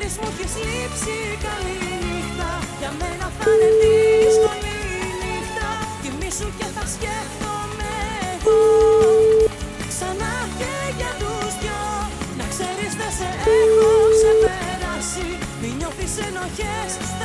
ξέρεις μου έχεις λείψει. Καλή νύχτα, για μένα θα είναι δύσκολη νύχτα. Κοιμήσου και θα σκέφτομαι εγώ ξανά και για τους δυο. Να ξέρεις δεν σε έχω ξεπεράσει. Μη νιώθεις ενοχές.